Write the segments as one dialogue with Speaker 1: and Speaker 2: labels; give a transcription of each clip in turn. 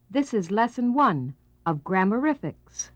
Speaker 1: This is Lesson 1 of Grammarifics.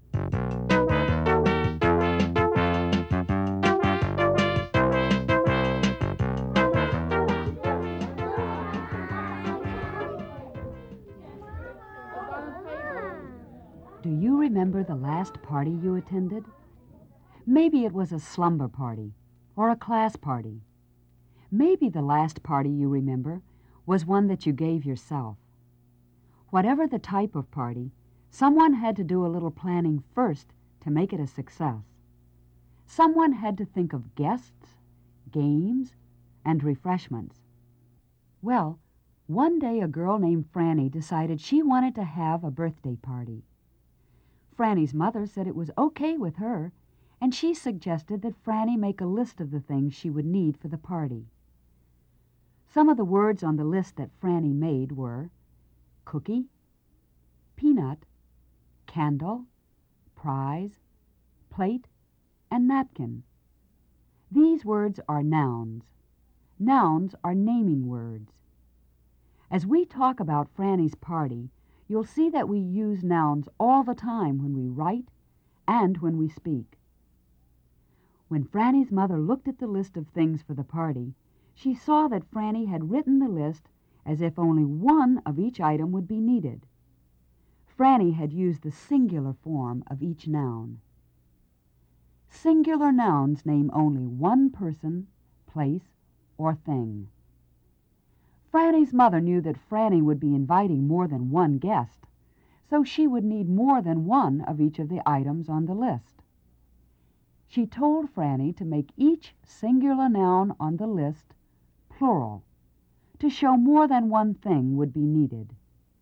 Speaker 2: Do you remember the last party you attended? Maybe it was a slumber party or a class party. Maybe the last party you remember was one that you gave yourself. Whatever the type of party, someone had to do a little planning first to make it a success. Someone had to think of guests, games, and refreshments. Well, one day a girl named Franny decided she wanted to have a birthday party. Franny's mother said it was okay with her, and she suggested that Franny make a list of the things she would need for the party. Some of the words on the list that Franny made were cookie, peanut, candle, prize, plate, and napkin. These words are nouns. Nouns are naming words. As we talk about Franny's party, you'll see that we use nouns all the time when we write and when we speak. When Franny's mother looked at the list of things for the party, she saw that Franny had written the list as if only one of each item would be needed. Franny had used the singular form of each noun. Singular nouns name only one person, place, or thing. Franny's mother knew that Franny would be inviting more than one guest, so she would need more than one of each of the items on the list. She told Franny to make each singular noun on the list plural, to show more than one thing would be needed.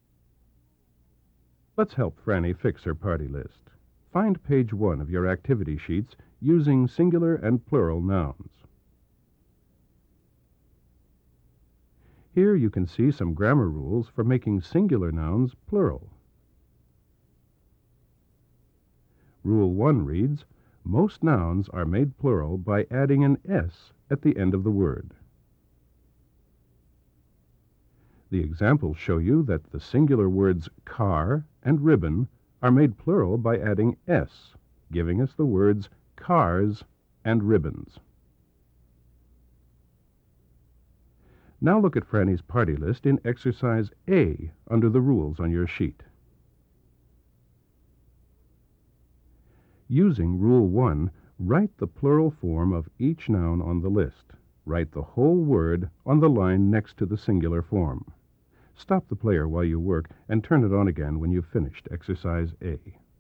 Speaker 3: Let's help Franny fix her party list. Find page 1 of your activity sheets using singular and plural nouns. Here you can see some grammar rules for making singular nouns plural. Rule 1 reads, most nouns are made plural by adding an S at the end of the word. The examples show you that the singular words car and ribbon are made plural by adding S, giving us the words cars and ribbons. Now look at Franny's party list in Exercise A under the rules on your sheet. Using Rule 1, write the plural form of each noun on the list. Write the whole word on the line next to the singular form. Stop the player while you work and turn it on again when you've finished Exercise A.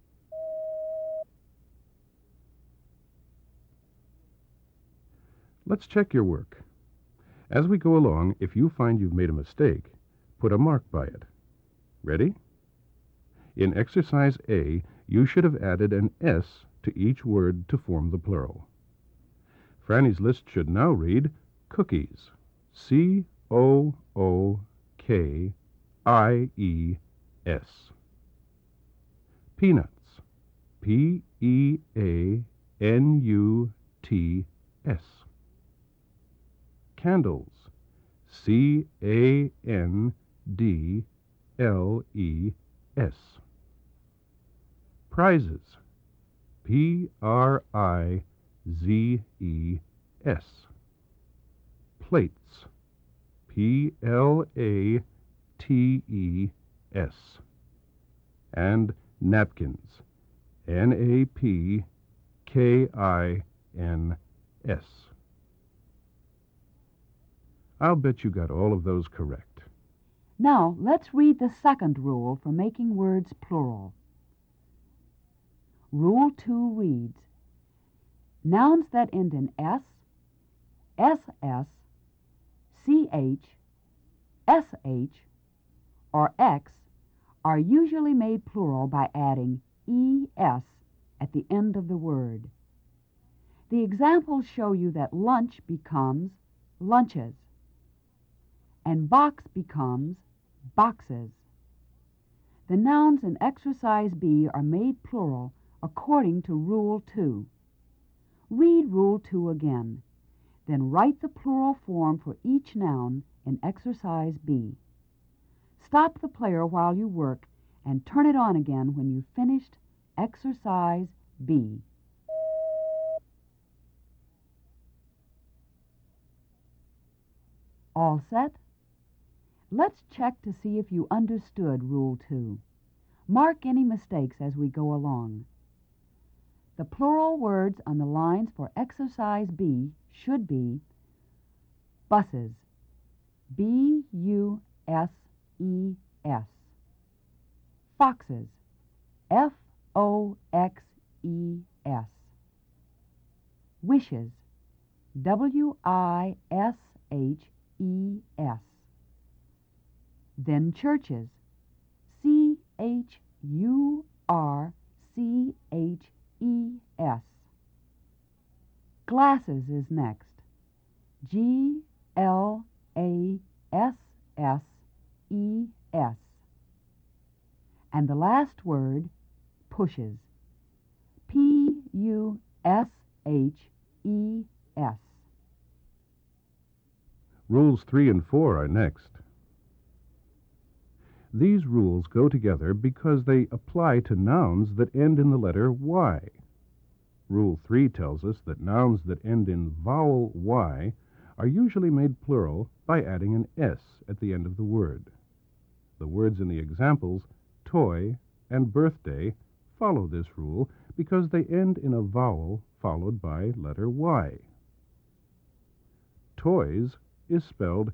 Speaker 3: Let's check your work. As we go along, if you find you've made a mistake, put a mark by it. Ready? In Exercise A, you should have added an S to each word to form the plural. Franny's list should now read cookies. C-O-O-K-I-E-S. Peanuts. P-E-A-N-U-T-S. Candles. C-A-N-D-L-E-S. Prizes. P-R-I-Z-E-S. Plates. P-L-A-T-E-S. And napkins. N-A-P-K-I-N-S. I'll bet you got all of those correct.
Speaker 2: Now, let's read the second rule for making words plural. Rule 2 reads, nouns that end in S, SS, CH, SH, or X are usually made plural by adding ES at the end of the word. The examples show you that lunch becomes lunches, and box becomes boxes. The nouns in Exercise B are made plural according to Rule 2. Read Rule 2 again, then write the plural form for each noun in Exercise B. Stop the player while you work and turn it on again when you've finished exercise B. All set? Let's check to see if you understood Rule 2. Mark any mistakes as we go along. The plural words on the lines for exercise B should be buses, B-U-S-E-S, foxes, F-O-X-E-S, wishes, W-I-S-H-E-S, then churches, C-H-U-R-C-H-E-S. Glasses is next. G-L-A-S-S-E-S. And the last word, pushes. P-U-S-H-E-S.
Speaker 3: Rules 3 and 4 are next. These rules go together because they apply to nouns that end in the letter Y. Rule 3 tells us that nouns that end in vowel Y are usually made plural by adding an S at the end of the word. The words in the examples, toy and birthday, follow this rule because they end in a vowel followed by letter Y. Toys is spelled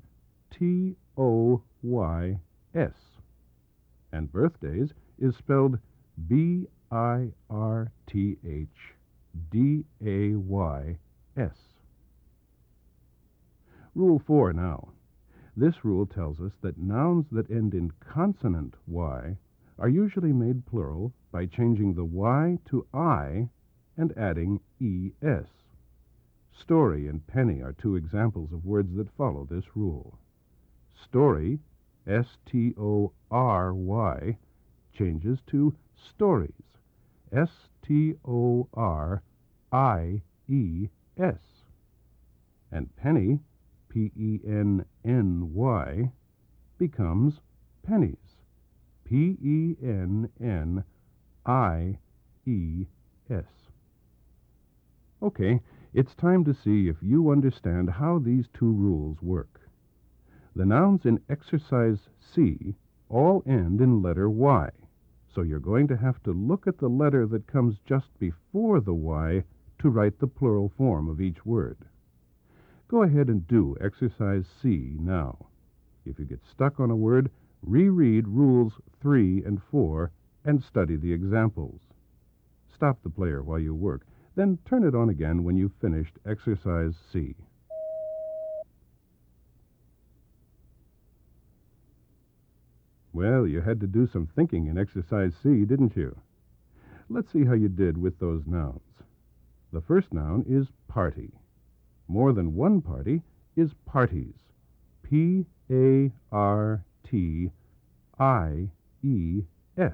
Speaker 3: T-O-Y-S, and birthdays is spelled B-I-R-T-H-D-A-Y-S. Rule 4 now. This rule tells us that nouns that end in consonant Y are usually made plural by changing the Y to I and adding ES. Story and penny are two examples of words that follow this rule. Story, S-T-O-R-Y, changes to stories, S-T-O-R-I-E-S. And penny, P-E-N-N-Y, becomes pennies, P-E-N-N-I-E-S. Okay, it's time to see if you understand how these two rules work. The nouns in exercise C all end in letter Y, so you're going to have to look at the letter that comes just before the Y to write the plural form of each word. Go ahead and do exercise C now. If you get stuck on a word, reread rules 3 and 4 and study the examples. Stop the player while you work, then turn it on again when you've finished exercise C. Well, you had to do some thinking in exercise C, didn't you? Let's see how you did with those nouns. The first noun is party. More than one party is parties. P-A-R-T-I-E-S.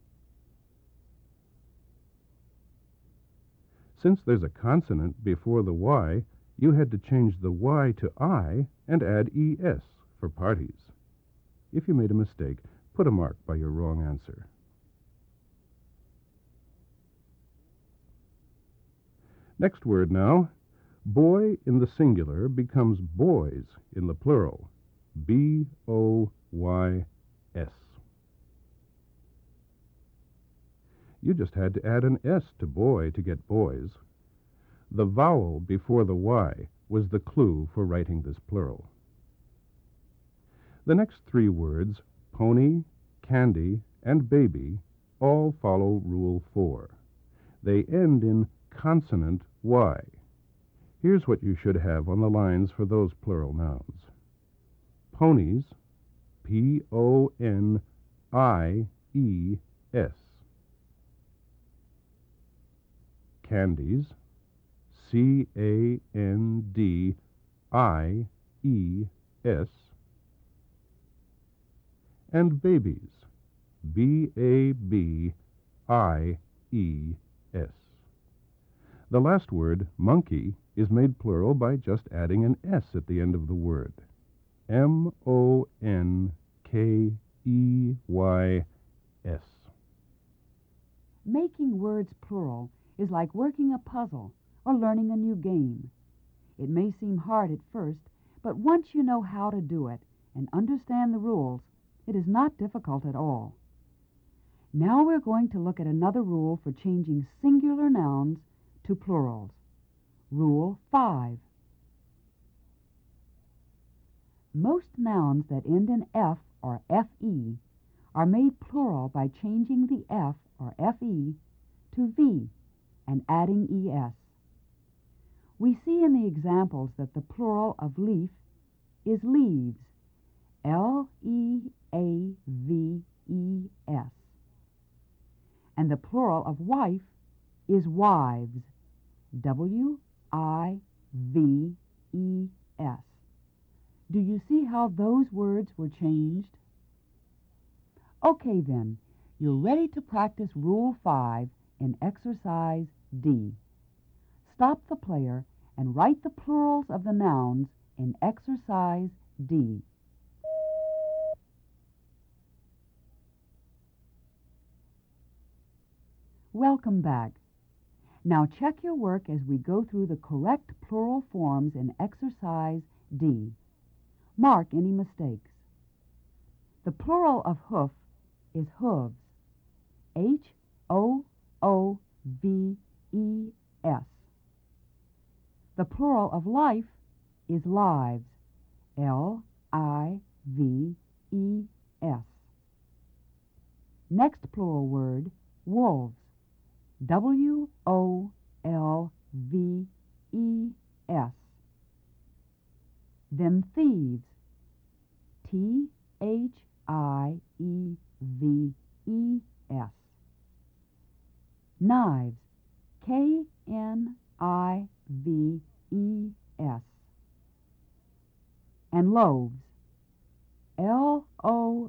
Speaker 3: Since there's a consonant before the Y, you had to change the Y to I and add ES for parties. If you made a mistake, put a mark by your wrong answer. Next word now. Boy in the singular becomes boys in the plural. B-O-Y-S. You just had to add an S to boy to get boys. The vowel before the Y was the clue for writing this plural. The next three words, pony, candy, and baby, all follow Rule 4. They end in consonant Y. Here's what you should have on the lines for those plural nouns. Ponies, P-O-N-I-E-S. Candies, C-A-N-D-I-E-S. And babies, B-A-B-I-E-S. The last word, monkey, is made plural by just adding an S at the end of the word. M-O-N-K-E-Y.
Speaker 2: Making words plural is like working a puzzle or learning a new game. It may seem hard at first, but once you know how to do it and understand the rules, it is not difficult at all. Now we're going to look at another rule for changing singular nouns to plurals. Rule 5. Most nouns that end in F or FE are made plural by changing the F or FE to V and adding ES. We see in the examples that the plural of leaf is leaves, Leaves, and the plural of wife is wives, Wives. Do you see how those words were changed? Okay then, you're ready to practice Rule 5 in Exercise D. Stop the player and write the plurals of the nouns in Exercise D. Welcome back. Now check your work as we go through the correct plural forms in Exercise D. Mark any mistakes. The plural of hoof is hooves, Hooves. The plural of life is lives, Lives. Next plural word, wolves, Wolves. Then thieves, Thieves. Knives, Knives. And loaves, Loaves.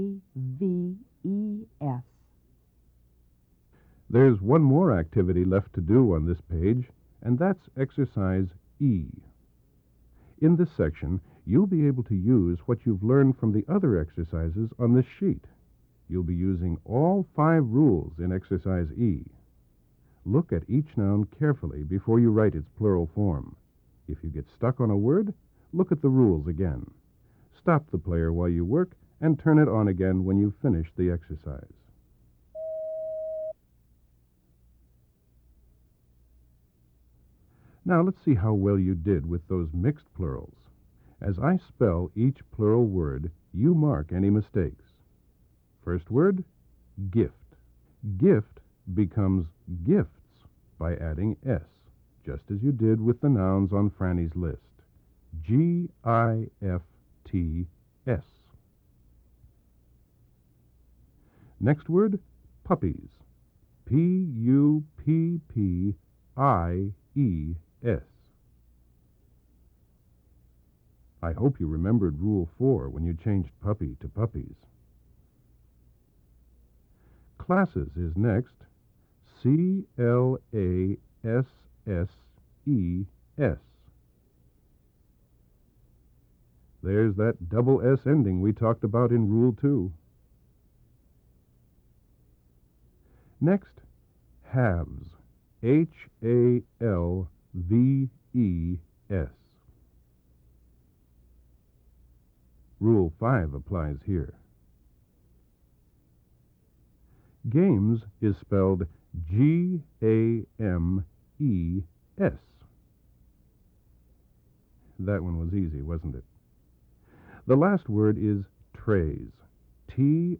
Speaker 3: There's one more activity left to do on this page, and that's exercise E. In this section, you'll be able to use what you've learned from the other exercises on this sheet. You'll be using all 5 rules in exercise E. Look at each noun carefully before you write its plural form. If you get stuck on a word, look at the rules again. Stop the player while you work and turn it on again when you've finished the exercise. Now let's see how well you did with those mixed plurals. As I spell each plural word, you mark any mistakes. First word, gift. Gift becomes gifts by adding S, just as you did with the nouns on Franny's list. Gifts. Next word, puppies. Puppies. I hope you remembered Rule 4 when you changed puppy to puppies. Classes is next. Classes. There's that double S ending we talked about in Rule 2. Next, halves. Halves. Rule 5 applies here. Games is spelled Games. That one was easy, wasn't it? The last word is trays. Trays.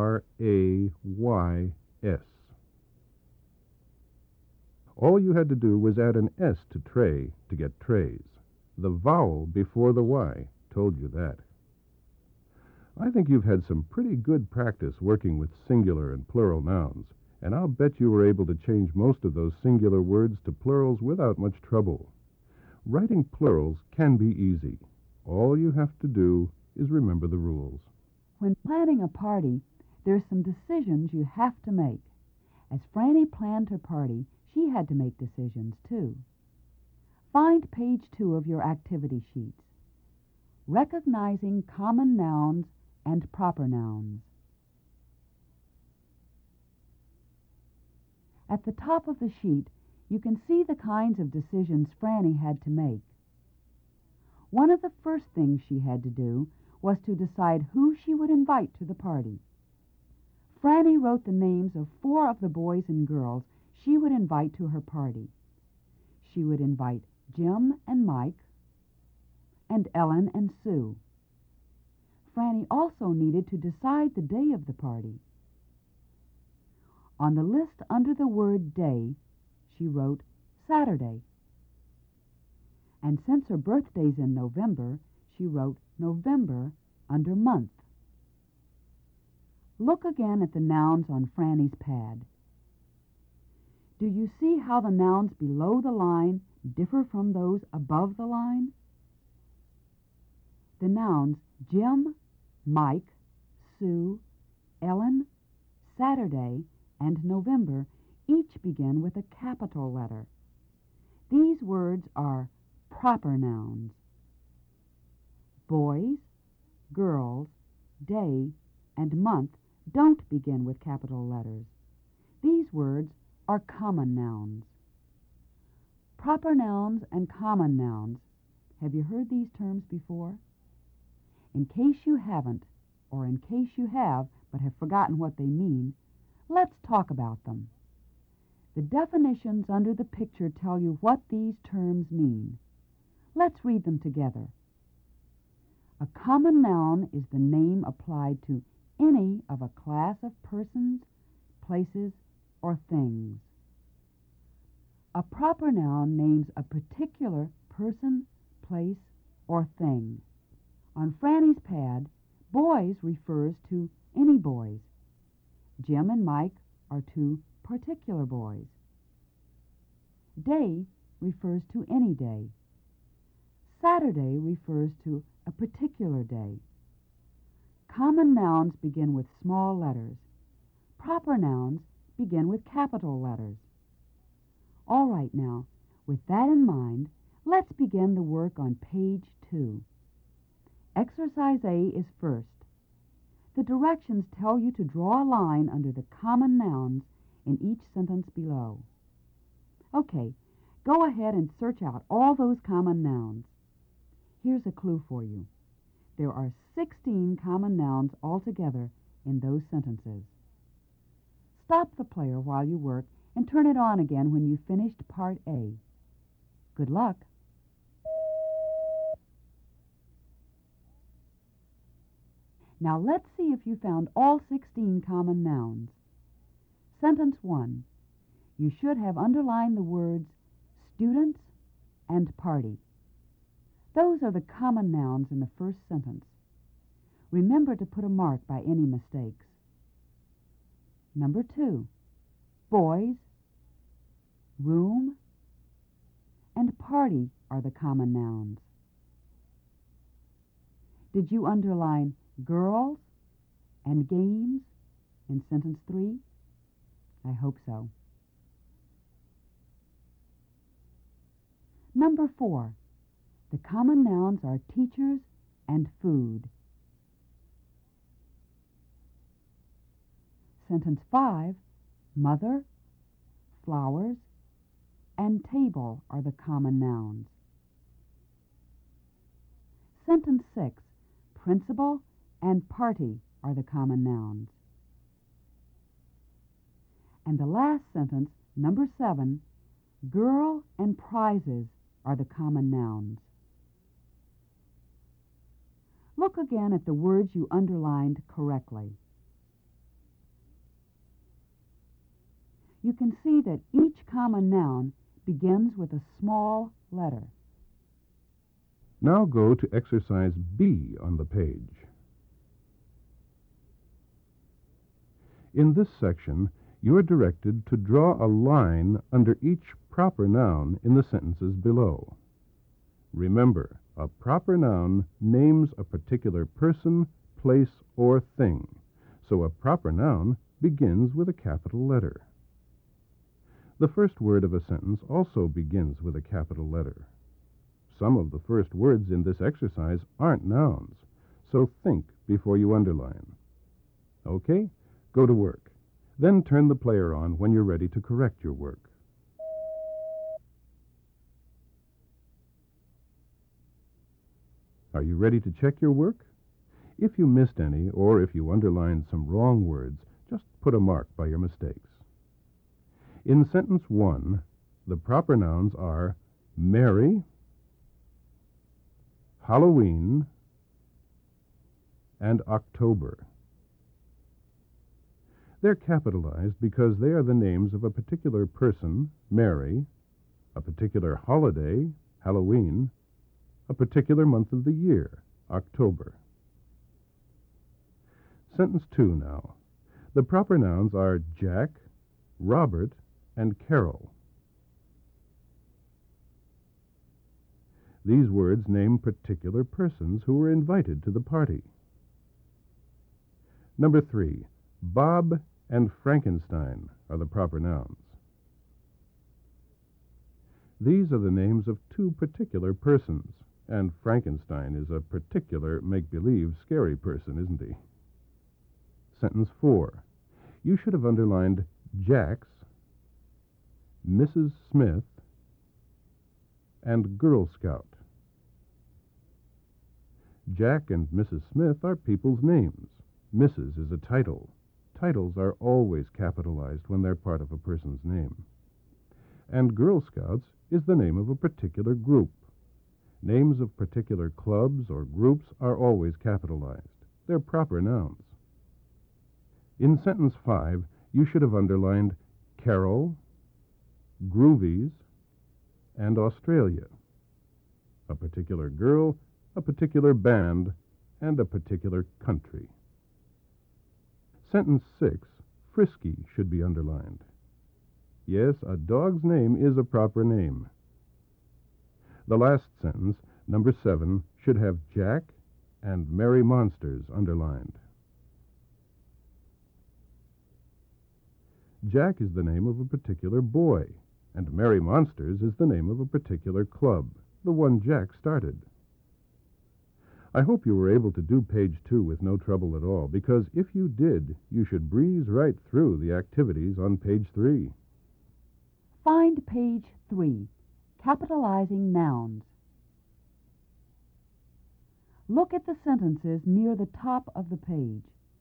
Speaker 3: All you had to do was add an S to tray to get trays. The vowel before the Y told you that. I think you've had some pretty good practice working with singular and plural nouns, and I'll bet you were able to change most of those singular words to plurals without much trouble. Writing plurals can be easy. All you have to do is remember the rules.
Speaker 2: When planning a party, there's some decisions you have to make. As Franny planned her party, she had to make decisions, too. Find page 2 of your activity sheets. Recognizing common nouns and proper nouns. At the top of the sheet, you can see the kinds of decisions Franny had to make. One of the first things she had to do was to decide who she would invite to the party. Franny wrote the names of 4 of the boys and girls she would invite to her party. She would invite Jim and Mike, and Ellen and Sue. Franny also needed to decide the day of the party. On the list under the word day, she wrote Saturday. And since her birthday's in November, she wrote November under month. Look again at the nouns on Franny's pad. Do you see how the nouns below the line differ from those above the line? The nouns Jim, Mike, Sue, Ellen, Saturday, and November each begin with a capital letter. These words are proper nouns. Boys, girls, day, and month don't begin with capital letters. These words are common nouns. Proper nouns and common nouns. Have you heard these terms before? In case you haven't, or in case you have but have forgotten what they mean, let's talk about them. The definitions under the picture tell you what these terms mean. Let's read them together. A common noun is the name applied to any of a class of persons, places, or things. A proper noun names a particular person, place, or thing. On Franny's pad, boys refers to any boys. Jim and Mike are 2 particular boys. Day refers to any day. Saturday refers to a particular day. Common nouns begin with small letters. Proper nouns begin with capital letters. All right now, with that in mind, let's begin the work on page 2. Exercise A is first. The directions tell you to draw a line under the common nouns in each sentence below. Okay, go ahead and search out all those common nouns. Here's a clue for you. There are 16 common nouns altogether in those sentences. Stop the player while you work and turn it on again when you've finished part A. Good luck. Now let's see if you found all 16 common nouns. Sentence 1. You should have underlined the words students and party. Those are the common nouns in the first sentence. Remember to put a mark by any mistakes. Number 2. Boys, room, and party are the common nouns. Did you underline girls and games in sentence 3? I hope so. Number 4. The common nouns are teachers and food. Sentence 5. Mother, flowers, and table are the common nouns. Sentence 6. Principal and party are the common nouns. And the last sentence, number 7, girl and prizes are the common nouns. Look again at the words you underlined correctly. You can see that each common noun begins with a small letter.
Speaker 3: Now go to exercise B on the page. In this section, you are directed to draw a line under each proper noun in the sentences below. Remember, a proper noun names a particular person, place, or thing, so a proper noun begins with a capital letter. The first word of a sentence also begins with a capital letter. Some of the first words in this exercise aren't nouns, so think before you underline. Okay, go to work. Then turn the player on when you're ready to correct your work. Are you ready to check your work? If you missed any, or if you underlined some wrong words, just put a mark by your mistakes. In sentence 1, the proper nouns are Mary, Halloween, and October. They're capitalized because they are the names of a particular person, Mary, a particular holiday, Halloween, a particular month of the year, October. Sentence 2 now. The proper nouns are Jack, Robert, and Carol. These words name particular persons who were invited to the party. Number 3, Bob and Frankenstein are the proper nouns. These are the names of two particular persons, and Frankenstein is a particular make-believe scary person, isn't he? Sentence 4. You should have underlined Jack's, Mrs. Smith, and Girl Scout. Jack and Mrs. Smith are people's names. Mrs. is a title. Titles are always capitalized when they're part of a person's name. And Girl Scouts is the name of a particular group. Names of particular clubs or groups are always capitalized. They're proper nouns. In sentence 5, you should have underlined Carol, Groovies, and Australia. A particular girl, a particular band, and a particular country. Sentence 6, Frisky, should be underlined. Yes, a dog's name is a proper name. The last sentence, number 7, should have Jack and Merry Monsters underlined. Jack is the name of a particular boy, and Merry Monsters is the name of a particular club, the one Jack started. I hope you were able to do page 2 with no trouble at all, because if you did, you should breeze right through the activities on page 3.
Speaker 2: Find page 3, capitalizing nouns. Look at the sentences near the top of the page.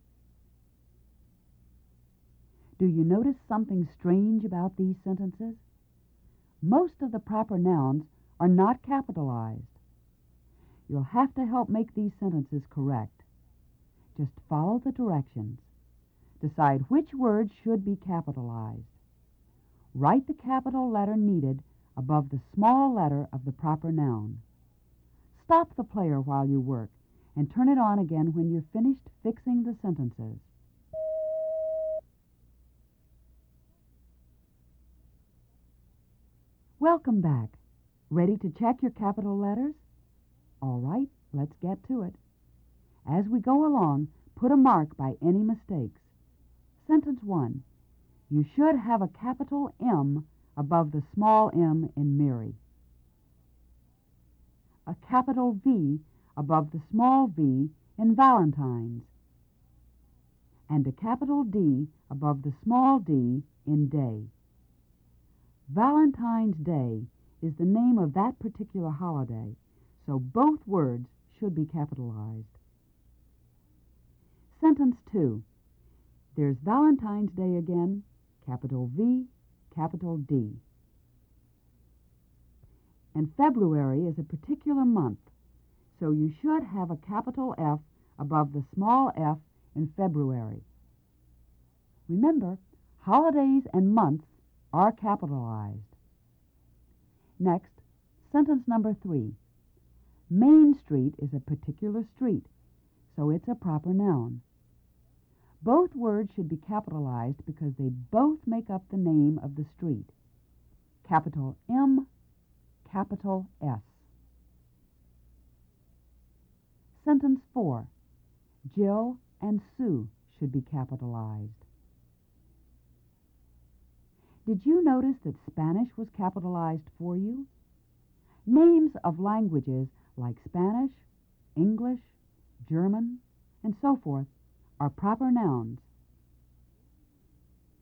Speaker 2: Do you notice something strange about these sentences? Most of the proper nouns are not capitalized. You'll have to help make these sentences correct. Just follow the directions. Decide which words should be capitalized. Write the capital letter needed above the small letter of the proper noun. Stop the player while you work and turn it on again when you're finished fixing the sentences. Welcome back. Ready to check your capital letters? All right, let's get to it. As we go along, put a mark by any mistakes. Sentence 1. You should have a capital M above the small m in Mary. A capital V above the small v in Valentine's. And a capital D above the small d in Day. Valentine's Day is the name of that particular holiday, so both words should be capitalized. Sentence 2. There's Valentine's Day again, capital V, capital D. And February is a particular month, so you should have a capital F above the small f in February. Remember, holidays and months are capitalized. Next, sentence number 3. Main Street is a particular street, so it's a proper noun. Both words should be capitalized because they both make up the name of the street. Capital M, capital S. Sentence 4. Jill and Sue should be capitalized. Did you notice that Spanish was capitalized for you? Names of languages like Spanish, English, German, and so forth are proper nouns.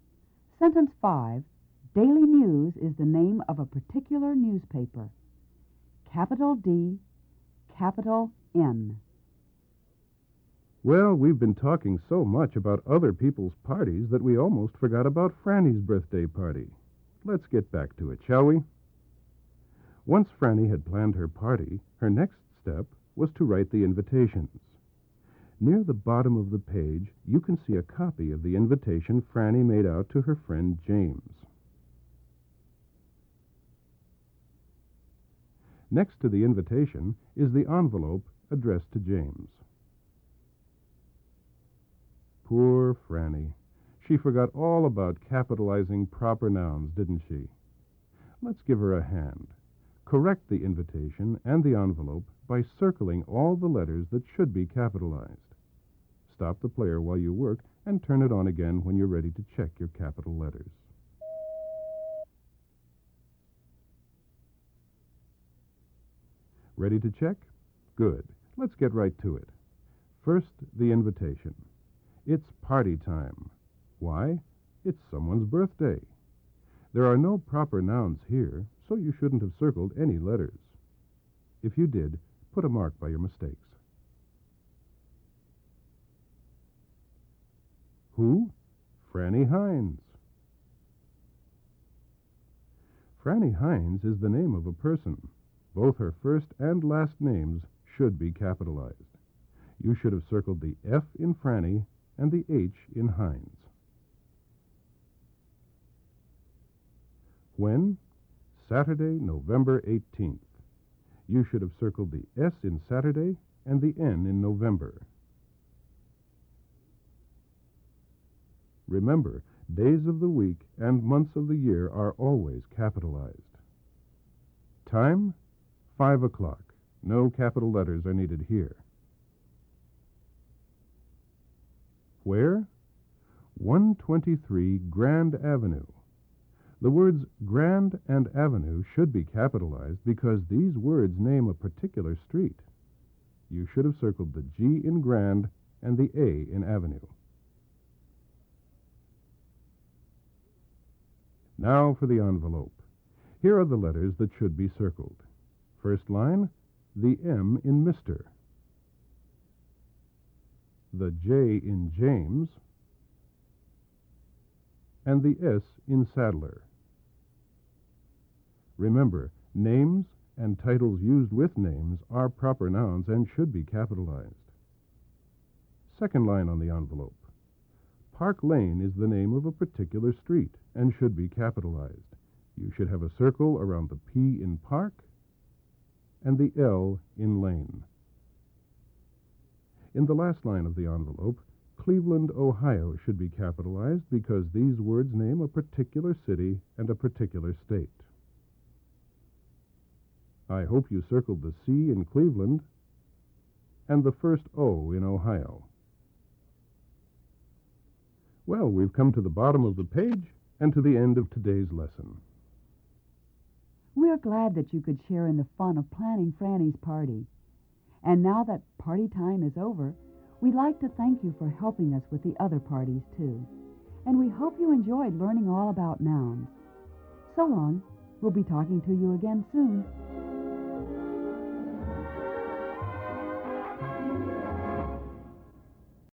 Speaker 2: Sentence 5. Daily News is the name of a particular newspaper. Capital D, capital N.
Speaker 3: Well, we've been talking so much about other people's parties that we almost forgot about Franny's birthday party. Let's get back to it, shall we? Once Franny had planned her party, her next step was to write the invitations. Near the bottom of the page, you can see a copy of the invitation Franny made out to her friend James. Next to the invitation is the envelope addressed to James. Poor Franny. She forgot all about capitalizing proper nouns, didn't she? Let's give her a hand. Correct the invitation and the envelope by circling all the letters that should be capitalized. Stop the player while you work and turn it on again when you're ready to check your capital letters. Ready to check? Good. Let's get right to it. First, the invitation. It's party time. Why? It's someone's birthday. There are no proper nouns here, so you shouldn't have circled any letters. If you did, put a mark by your mistakes. Who? Franny Hines. Franny Hines is the name of a person. Both her first and last names should be capitalized. You should have circled the F in Franny and the H in Hines. When? Saturday, November 18th. You should have circled the S in Saturday and the N in November. Remember, days of the week and months of the year are always capitalized. Time? 5 o'clock. No capital letters are needed here. Where? 123 Grand Avenue. The words Grand and Avenue should be capitalized because these words name a particular street. You should have circled the G in Grand and the A in Avenue. Now for the envelope. Here are the letters that should be circled. First line, the M in Mr., the J in James, and the S in Sadler. Remember, names and titles used with names are proper nouns and should be capitalized. Second line on the envelope. Park Lane is the name of a particular street and should be capitalized. You should have a circle around the P in Park and the L in Lane. In the last line of the envelope, Cleveland, Ohio should be capitalized because these words name a particular city and a particular state. I hope you circled the C in Cleveland and the first O in Ohio. Well, we've come to the bottom of the page and to the end of today's lesson.
Speaker 2: We're glad that you could share in the fun of planning Franny's party. And now that party time is over, we'd like to thank you for helping us with the other parties, too. And we hope you enjoyed learning all about nouns. So long. We'll be talking to you again soon.